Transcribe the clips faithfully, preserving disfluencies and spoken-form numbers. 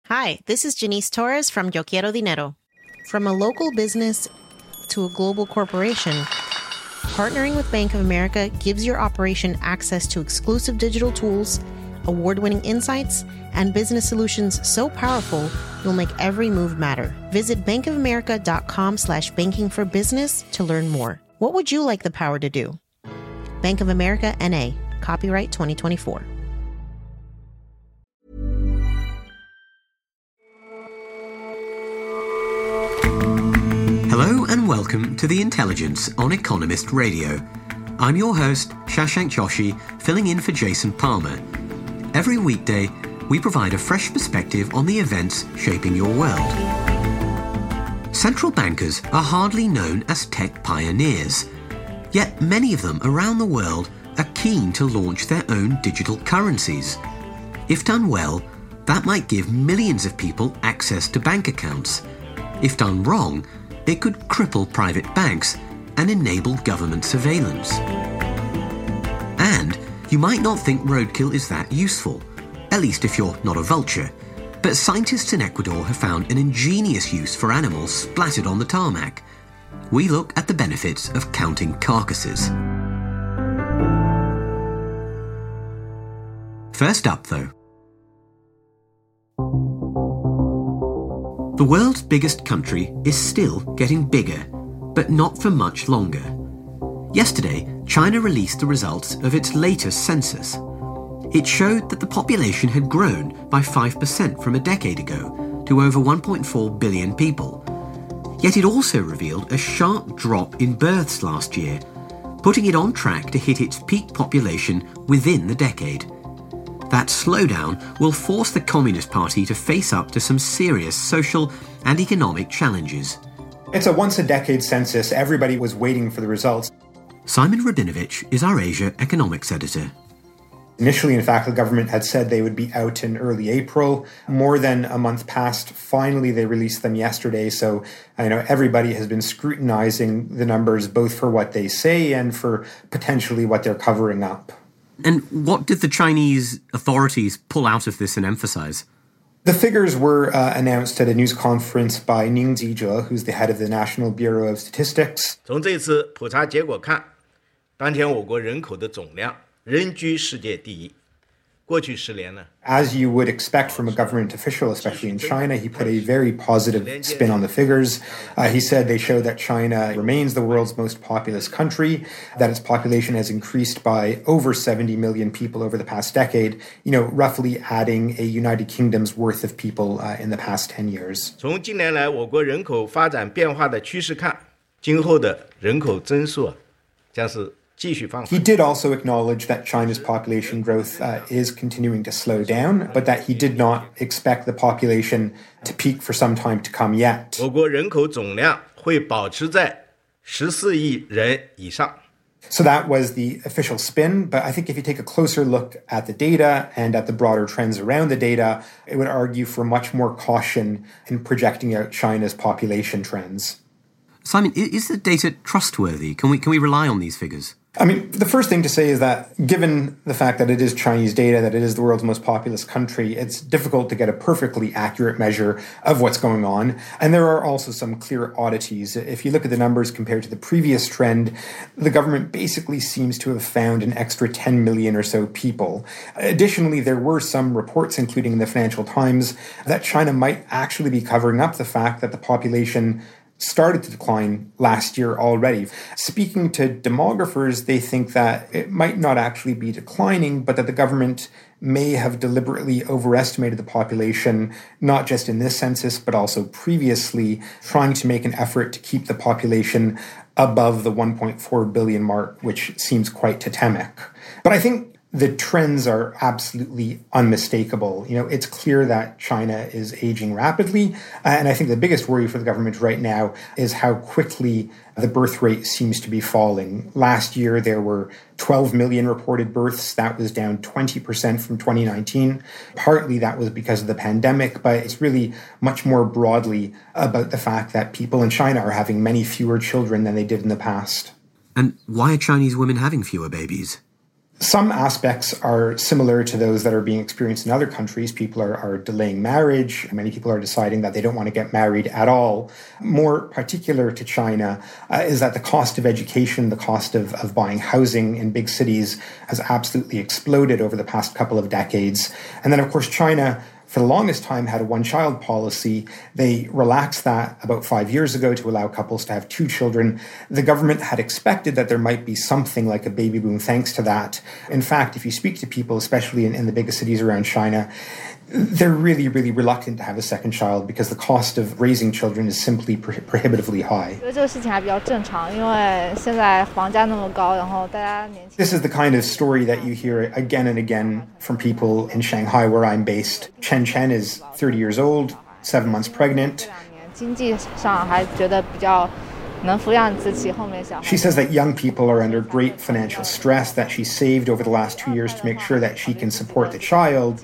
Hi, this is Janice Torres from Yo Quiero Dinero. From a local business to a global corporation, partnering with Bank of America gives your operation access to exclusive digital tools, award-winning insights, and business solutions so powerful you'll make every move matter. Visit bankofamerica.com slash banking for business to learn more. What would you like the power to do? Bank of America, N A. Copyright twenty twenty-four. Hello and welcome to The Intelligence on Economist Radio. I'm your host, Shashank Joshi, filling in for Jason Palmer. Every weekday, we provide a fresh perspective on the events shaping your world. Central bankers are hardly known as tech pioneers, yet many of them around the world are keen to launch their own digital currencies. If done well, that might give millions of people access to bank accounts. If done wrong, it could cripple private banks and enable government surveillance. And you might not think roadkill is that useful, at least if you're not a vulture. But scientists in Ecuador have found an ingenious use for animals splattered on the tarmac. We look at the benefits of counting carcasses. First up, though. The world's biggest country is still getting bigger, but not for much longer. Yesterday, China released the results of its latest census. It showed that the population had grown by five percent from a decade ago to over one point four billion people. Yet it also revealed a sharp drop in births last year, putting it on track to hit its peak population within the decade. That slowdown will force the Communist Party to face up to some serious social and economic challenges. It's a once-a-decade census. Everybody was waiting for the results. Simon Rabinovich is our Asia economics editor. Initially, in fact, the government had said they would be out in early April. More than a month passed. Finally, they released them yesterday. So, I know everybody has been scrutinizing the numbers, both for what they say and for potentially what they're covering up. And what did the Chinese authorities pull out of this and emphasize? The figures were uh, announced at a news conference by Ning Zijie, who's the head of the National Bureau of Statistics. 从这次普查结果看，当前我国人口的总量仍居世界第一。过去十年呢 As you would expect from a government official, especially in China, he put a very positive spin on the figures. Uh, he said they show that China remains the world's most populous country, that its population has increased by over seventy million people over the past decade, you know, roughly adding a United Kingdom's worth of people uh, in the past ten years. 从近年来我国人口发展变化的趋势看，今后的人口增速将是 He did also acknowledge that China's population growth uh, is continuing to slow down, but that he did not expect the population to peak for some time to come yet. 我国人口总量会保持在十四亿人以上。 So that was the official spin, but I think if you take a closer look at the data and at the broader trends around the data, it would argue for much more caution in projecting out China's population trends. Simon, is the data trustworthy? Can we can we rely on these figures? I mean, the first thing to say is that given the fact that it is Chinese data, that it is the world's most populous country, it's difficult to get a perfectly accurate measure of what's going on. And there are also some clear oddities. If you look at the numbers compared to the previous trend, the government basically seems to have found an extra ten million or so people. Additionally, there were some reports, including in the Financial Times, that China might actually be covering up the fact that the population started to decline last year already. Speaking to demographers, they think that it might not actually be declining, but that the government may have deliberately overestimated the population, not just in this census, but also previously, trying to make an effort to keep the population above the one point four billion mark, which seems quite totemic. But I think the trends are absolutely unmistakable. You know, it's clear that China is aging rapidly. And I think the biggest worry for the government right now is how quickly the birth rate seems to be falling. Last year, there were twelve million reported births. That was down twenty percent from twenty nineteen. Partly that was because of the pandemic, but it's really much more broadly about the fact that people in China are having many fewer children than they did in the past. And why are Chinese women having fewer babies? Some aspects are similar to those that are being experienced in other countries. People are, are delaying marriage. Many people are deciding that they don't want to get married at all. More particular to China uh, is that the cost of education, the cost of, of buying housing in big cities has absolutely exploded over the past couple of decades. And then, of course, China, for the longest time, had a one-child policy. They relaxed that about five years ago to allow couples to have two children. The government had expected that there might be something like a baby boom thanks to that. In fact, if you speak to people, especially in, in the biggest cities around China, they're really, really reluctant to have a second child because the cost of raising children is simply pro- prohibitively high. This is the kind of story that you hear again and again from people in Shanghai, where I'm based. Chen Chen is thirty years old, seven months pregnant. She says that young people are under great financial stress, that she saved over the last two years to make sure that she can support the child,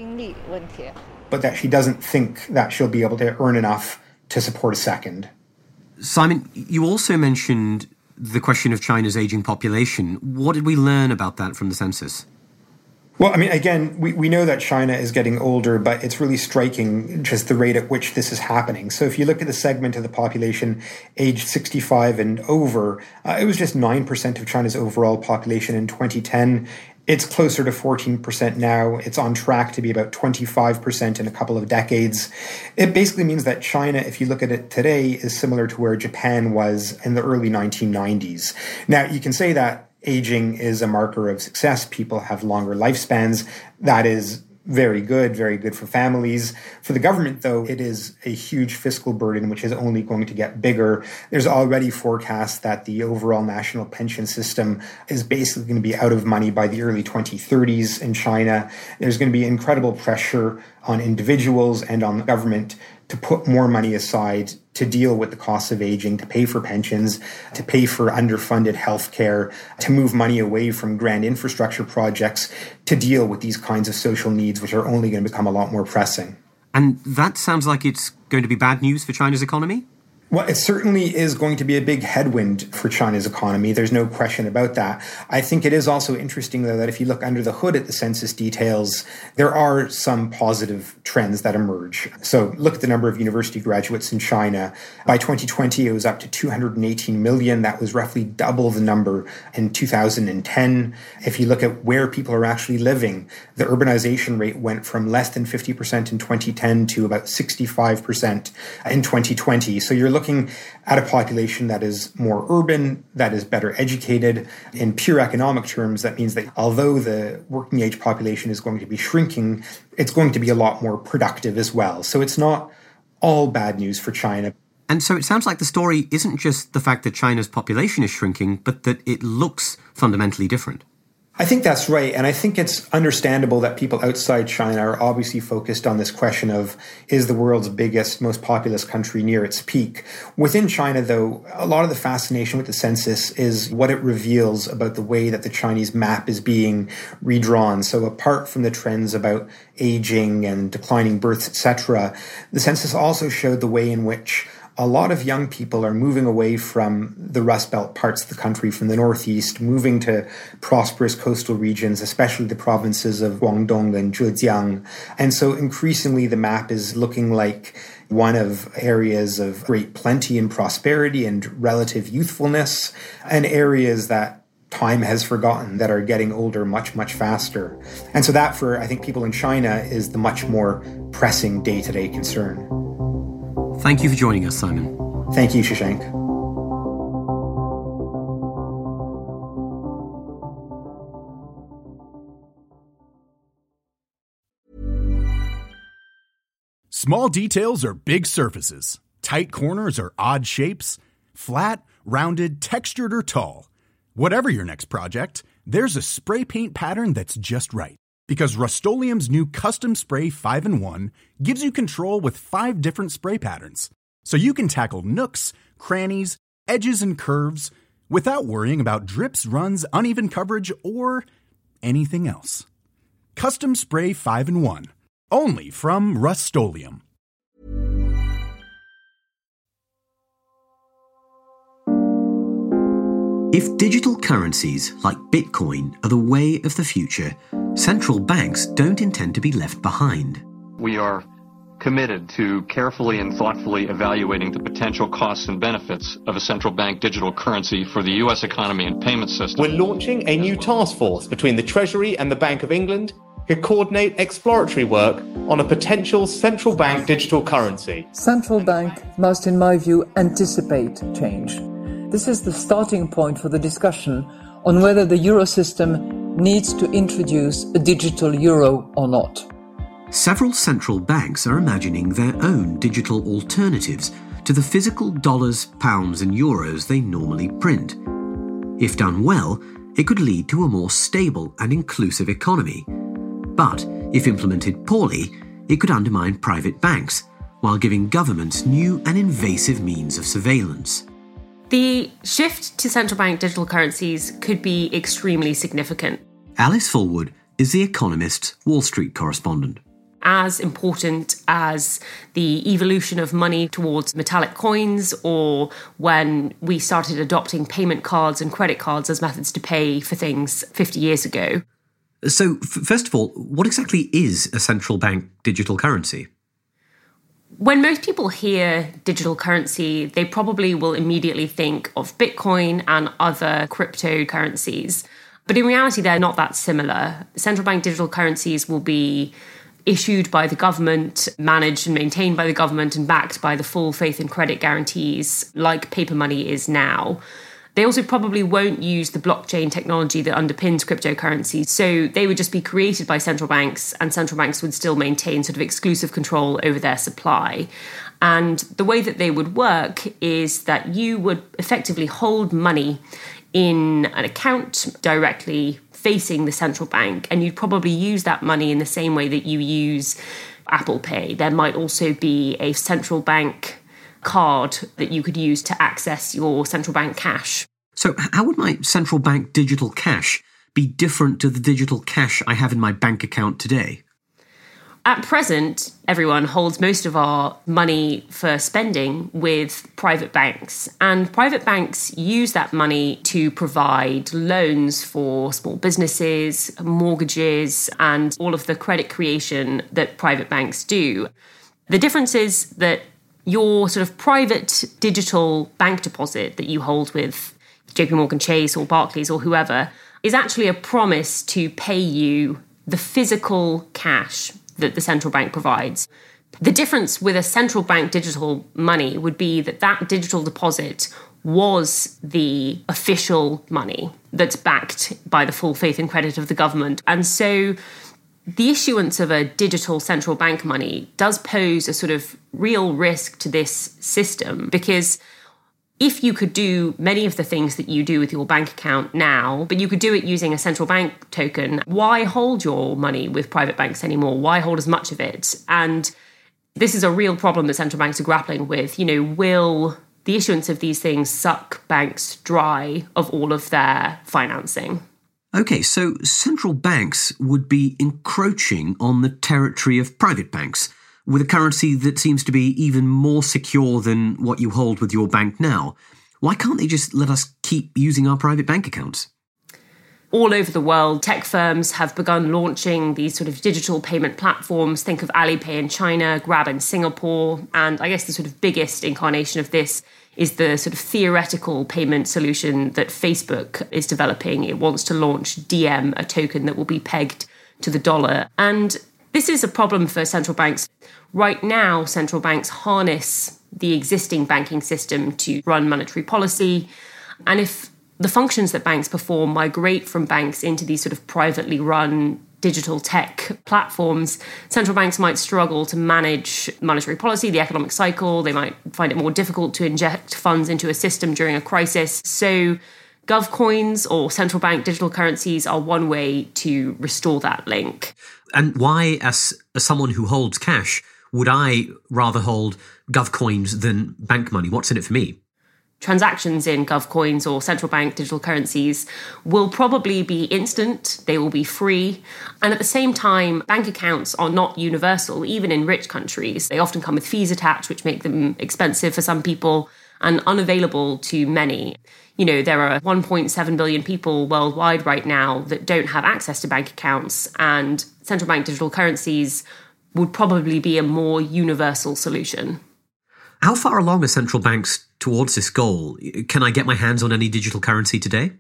but that she doesn't think that she'll be able to earn enough to support a second. Simon, you also mentioned the question of China's aging population. What did we learn about that from the census? Well, I mean, again, we, we know that China is getting older, but it's really striking just the rate at which this is happening. So if you look at the segment of the population aged sixty-five and over, uh, it was just nine percent of China's overall population in twenty ten. It's closer to fourteen percent now. It's on track to be about twenty-five percent in a couple of decades. It basically means that China, if you look at it today, is similar to where Japan was in the early nineteen nineties. Now, you can say that aging is a marker of success. People have longer lifespans. That is very good, very good for families. For the government, though, it is a huge fiscal burden, which is only going to get bigger. There's already forecasts that the overall national pension system is basically going to be out of money by the early twenty thirties in China. There's going to be incredible pressure on individuals and on the government to put more money aside to deal with the costs of aging, to pay for pensions, to pay for underfunded healthcare, to move money away from grand infrastructure projects to deal with these kinds of social needs, which are only going to become a lot more pressing. And that sounds like it's going to be bad news for China's economy? Well, it certainly is going to be a big headwind for China's economy. There's no question about that. I think it is also interesting, though, that if you look under the hood at the census details, there are some positive trends that emerge. So look at the number of university graduates in China. By twenty twenty, it was up to two hundred eighteen million. That was roughly double the number in two thousand ten. If you look at where people are actually living, the urbanization rate went from less than fifty percent in twenty ten to about sixty-five percent in twenty twenty. So you're looking looking at a population that is more urban, that is better educated. In pure economic terms, that means that although the working age population is going to be shrinking, it's going to be a lot more productive as well. So it's not all bad news for China. And so it sounds like the story isn't just the fact that China's population is shrinking, but that it looks fundamentally different. I think that's right. And I think it's understandable that people outside China are obviously focused on this question of, is the world's biggest, most populous country near its peak? Within China, though, a lot of the fascination with the census is what it reveals about the way that the Chinese map is being redrawn. So apart from the trends about aging and declining births, et cetera, the census also showed the way in which a lot of young people are moving away from the Rust Belt parts of the country, from the Northeast, moving to prosperous coastal regions, especially the provinces of Guangdong and Zhejiang. And so increasingly the map is looking like one of areas of great plenty and prosperity and relative youthfulness, and areas that time has forgotten, that are getting older much, much faster. And so that, for, I think, people in China is the much more pressing day-to-day concern. Thank you for joining us, Simon. Thank you, Shashank. Small details are big surfaces. Tight corners are odd shapes. Flat, rounded, textured, or tall. Whatever your next project, there's a spray paint pattern that's just right. Because Rust-Oleum's new Custom Spray five in one gives you control with five different spray patterns. So you can tackle nooks, crannies, edges, and curves without worrying about drips, runs, uneven coverage, or anything else. Custom Spray five in one. Only from Rust-Oleum. If digital currencies like Bitcoin are the way of the future, central banks don't intend to be left behind. We are committed to carefully and thoughtfully evaluating the potential costs and benefits of a central bank digital currency for the U S economy and payment system. We're launching a new task force between the Treasury and the Bank of England to coordinate exploratory work on a potential central bank digital currency. Central bank must, in my view, anticipate change. This is the starting point for the discussion on whether the euro system needs to introduce a digital euro or not. Several central banks are imagining their own digital alternatives to the physical dollars, pounds and euros they normally print. If done well, it could lead to a more stable and inclusive economy. But if implemented poorly, it could undermine private banks, while giving governments new and invasive means of surveillance. The shift to central bank digital currencies could be extremely significant. Alice Fulwood is The Economist's Wall Street correspondent. As important as the evolution of money towards metallic coins, or when we started adopting payment cards and credit cards as methods to pay for things fifty years ago. So, f- first of all, what exactly is a central bank digital currency? When most people hear digital currency, they probably will immediately think of Bitcoin and other cryptocurrencies. But in reality, they're not that similar. Central bank digital currencies will be issued by the government, managed and maintained by the government, and backed by the full faith and credit guarantees like paper money is now. They also probably won't use the blockchain technology that underpins cryptocurrencies, so they would just be created by central banks, and central banks would still maintain sort of exclusive control over their supply. And the way that they would work is that you would effectively hold money in an account directly facing the central bank, and you'd probably use that money in the same way that you use Apple Pay. There might also be a central bank card that you could use to access your central bank cash. So how would my central bank digital cash be different to the digital cash I have in my bank account today? At present, everyone holds most of our money for spending with private banks. And private banks use that money to provide loans for small businesses, mortgages, and all of the credit creation that private banks do. The difference is that your sort of private digital bank deposit that you hold with J P Morgan Chase or Barclays or whoever is actually a promise to pay you the physical cash that the central bank provides. The difference with a central bank digital money would be that that digital deposit was the official money that's backed by the full faith and credit of the government. And so the issuance of a digital central bank money does pose a sort of real risk to this system, because if you could do many of the things that you do with your bank account now, but you could do it using a central bank token, why hold your money with private banks anymore? Why hold as much of it? And this is a real problem that central banks are grappling with. You know, will the issuance of these things suck banks dry of all of their financing? Okay, so central banks would be encroaching on the territory of private banks with a currency that seems to be even more secure than what you hold with your bank now. Why can't they just let us keep using our private bank accounts? All over the world, tech firms have begun launching these sort of digital payment platforms. Think of Alipay in China, Grab in Singapore, and I guess the sort of biggest incarnation of this is the sort of theoretical payment solution that Facebook is developing. It wants to launch D M, a token that will be pegged to the dollar. And this is a problem for central banks. Right now, central banks harness the existing banking system to run monetary policy. And if the functions that banks perform migrate from banks into these sort of privately run digital tech platforms, central banks might struggle to manage monetary policy, the economic cycle. They might find it more difficult to inject funds into a system during a crisis. So GovCoins or central bank digital currencies are one way to restore that link. And why, as, as someone who holds cash, would I rather hold GovCoins than bank money? What's in it for me? Transactions in GovCoins or central bank digital currencies will probably be instant, they will be free. And at the same time, bank accounts are not universal, even in rich countries. They often come with fees attached, which make them expensive for some people. and unavailable to many. You know, there are one point seven billion people worldwide right now that don't have access to bank accounts, and central bank digital currencies would probably be a more universal solution. How far along are central banks towards this goal? Can I get my hands on any digital currency today?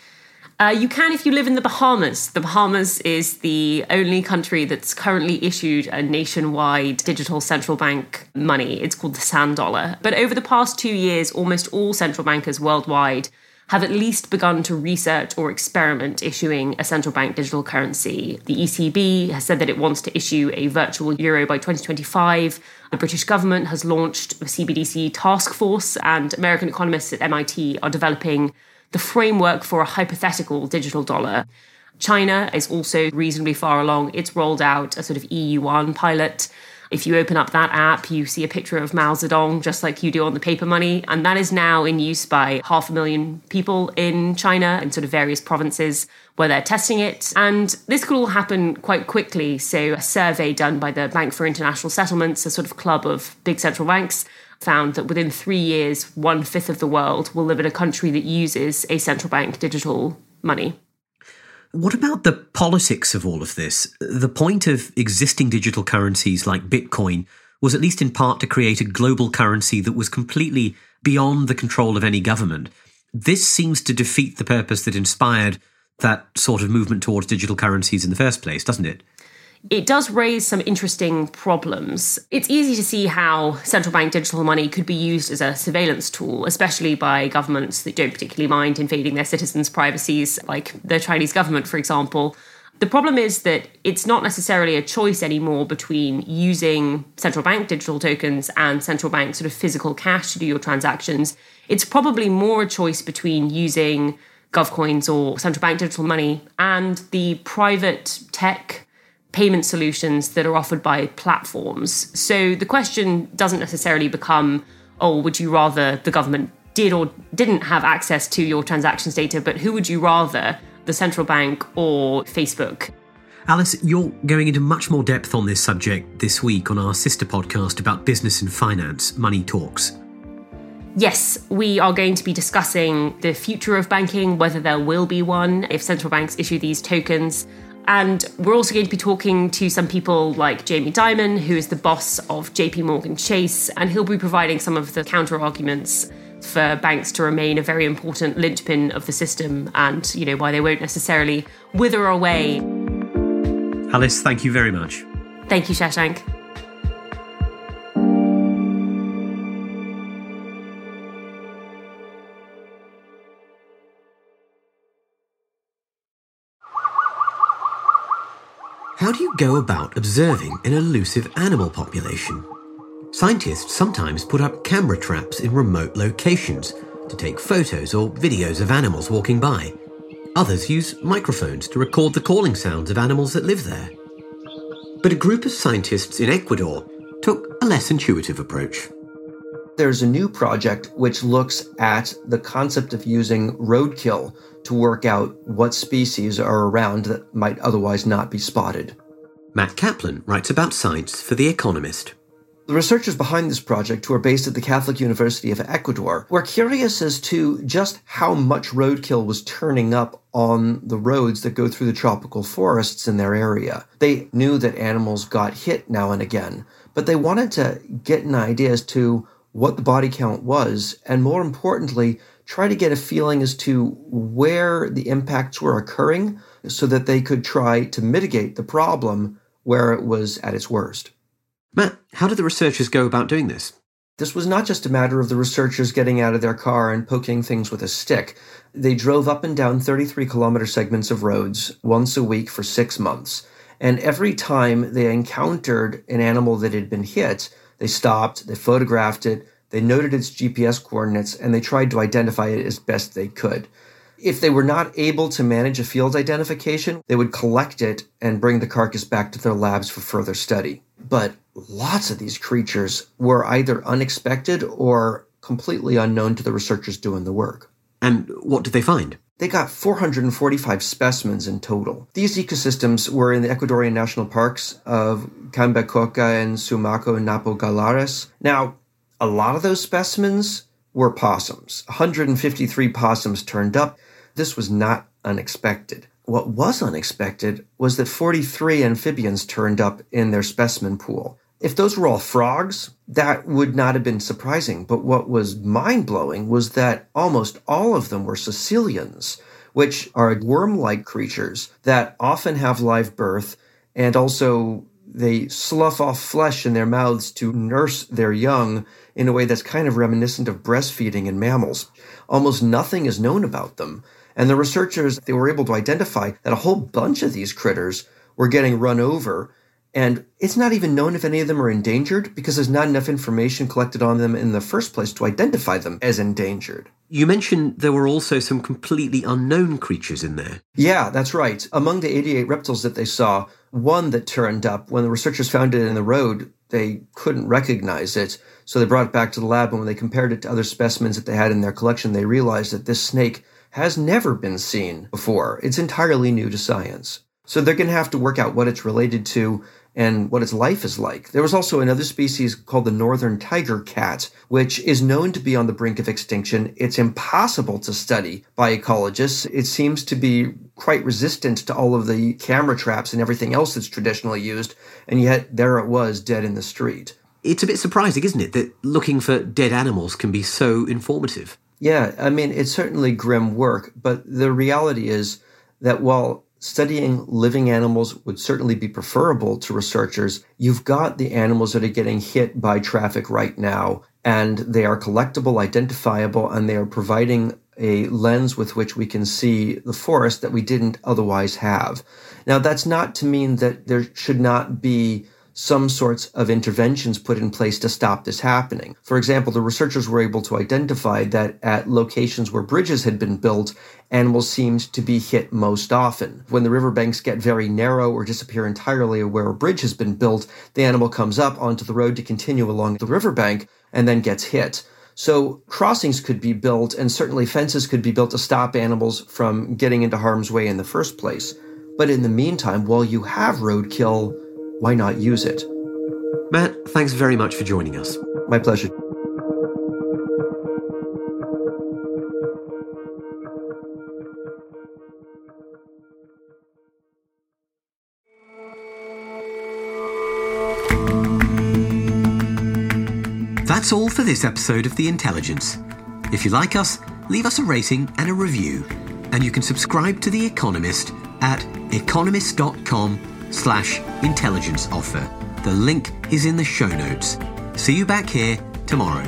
Uh, you can if you live in the Bahamas. The Bahamas is the only country that's currently issued a nationwide digital central bank money. It's called the sand dollar. But over the past two years, almost all central bankers worldwide have at least begun to research or experiment issuing a central bank digital currency. The E C B has said that it wants to issue a virtual euro by twenty twenty-five. The British government has launched a C B D C task force, and American economists at M I T are developing the framework for a hypothetical digital dollar. China is also reasonably far along. It's rolled out a sort of E U one pilot. If you open up that app, you see a picture of Mao Zedong, just like you do on the paper money. And that is now in use by half a million people in China in sort of various provinces where they're testing it. And this could all happen quite quickly. So a survey done by the Bank for International Settlements, a sort of club of big central banks, found that within three years, one-fifth of the world will live in a country that uses a central bank digital money. What about the politics of all of this? The point of existing digital currencies like Bitcoin was at least in part to create a global currency that was completely beyond the control of any government. This seems to defeat the purpose that inspired that sort of movement towards digital currencies in the first place, doesn't it? It does raise some interesting problems. It's easy to see how central bank digital money could be used as a surveillance tool, especially by governments that don't particularly mind invading their citizens' privacies, like the Chinese government, for example. The problem is that it's not necessarily a choice anymore between using central bank digital tokens and central bank sort of physical cash to do your transactions. It's probably more a choice between using GovCoins or central bank digital money and the private tech payment solutions that are offered by platforms. So the question doesn't necessarily become, oh, would you rather the government did or didn't have access to your transactions data, but who would you rather, the central bank or Facebook? Alice, you're going into much more depth on this subject this week on our sister podcast about business and finance, Money Talks. Yes, we are going to be discussing the future of banking, whether there will be one if central banks issue these tokens. And we're also going to be talking to some people like Jamie Dimon, who is the boss of J P Morgan Chase, and he'll be providing some of the counter-arguments for banks to remain a very important linchpin of the system and, you know, why they won't necessarily wither away. Alice, thank you very much. Thank you, Shashank. How do you go about observing an elusive animal population? Scientists sometimes put up camera traps in remote locations to take photos or videos of animals walking by. Others use microphones to record the calling sounds of animals that live there. But a group of scientists in Ecuador took a less intuitive approach. There's a new project which looks at the concept of using roadkill to work out what species are around that might otherwise not be spotted. Matt Kaplan writes about science for The Economist. The researchers behind this project, who are based at the Catholic University of Ecuador, were curious as to just how much roadkill was turning up on the roads that go through the tropical forests in their area. They knew that animals got hit now and again, but they wanted to get an idea as to what the body count was, and more importantly, try to get a feeling as to where the impacts were occurring so that they could try to mitigate the problem where it was at its worst. Matt, how did the researchers go about doing this? This was not just a matter of the researchers getting out of their car and poking things with a stick. They drove up and down thirty-three kilometer segments of roads once a week for six months. And every time they encountered an animal that had been hit, they stopped, they photographed it, they noted its G P S coordinates, and they tried to identify it as best they could. If they were not able to manage a field identification, they would collect it and bring the carcass back to their labs for further study. But lots of these creatures were either unexpected or completely unknown to the researchers doing the work. And what did they find? They got four hundred forty-five specimens in total. These ecosystems were in the Ecuadorian national parks of Cambacoca and Sumaco and Napo Galares. Now, a lot of those specimens were possums. one hundred fifty-three possums turned up. This was not unexpected. What was unexpected was that forty-three amphibians turned up in their specimen pool. If those were all frogs, that would not have been surprising. But what was mind-blowing was that almost all of them were caecilians, which are worm-like creatures that often have live birth, and also they slough off flesh in their mouths to nurse their young in a way that's kind of reminiscent of breastfeeding in mammals. Almost nothing is known about them. And the researchers, they were able to identify that a whole bunch of these critters were getting run over. And it's not even known if any of them are endangered because there's not enough information collected on them in the first place to identify them as endangered. You mentioned there were also some completely unknown creatures in there. Yeah, that's right. Among the eighty-eight reptiles that they saw, one that turned up, when the researchers found it in the road, they couldn't recognize it. So they brought it back to the lab, and when they compared it to other specimens that they had in their collection, they realized that this snake has never been seen before. It's entirely new to science. So they're going to have to work out what it's related to and what its life is like. There was also another species called the northern tiger cat, which is known to be on the brink of extinction. It's impossible to study by ecologists. It seems to be quite resistant to all of the camera traps and everything else that's traditionally used, and yet there it was, dead in the street. It's a bit surprising, isn't it, that looking for dead animals can be so informative? Yeah, I mean, it's certainly grim work, but the reality is that while studying living animals would certainly be preferable to researchers, you've got the animals that are getting hit by traffic right now, and they are collectible, identifiable, and they are providing a lens with which we can see the forest that we didn't otherwise have. Now, that's not to mean that there should not be some sorts of interventions put in place to stop this happening. For example, the researchers were able to identify that at locations where bridges had been built, animals seemed to be hit most often. When the riverbanks get very narrow or disappear entirely, or where a bridge has been built, the animal comes up onto the road to continue along the riverbank and then gets hit. So crossings could be built, and certainly fences could be built to stop animals from getting into harm's way in the first place. But in the meantime, while you have roadkill, why not use it? Matt, thanks very much for joining us. My pleasure. That's all for this episode of The Intelligence. If you like us, leave us a rating and a review. And you can subscribe to The Economist at economist.com slash intelligence offer. The link is in the show notes. See you back here tomorrow.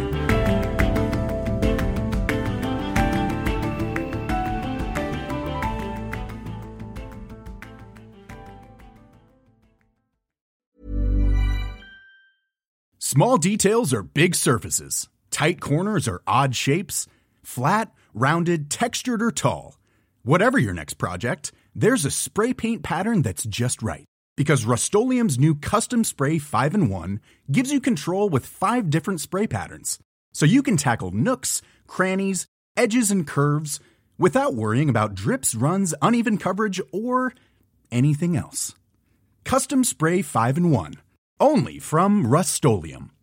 Small details are big surfaces. Tight corners are odd shapes. Flat, rounded, textured, or tall. Whatever your next project, there's a spray paint pattern that's just right. Because Rust-Oleum's new Custom Spray five in one gives you control with five different spray patterns. So you can tackle nooks, crannies, edges, and curves without worrying about drips, runs, uneven coverage, or anything else. Custom Spray five in one. Only from Rust-Oleum.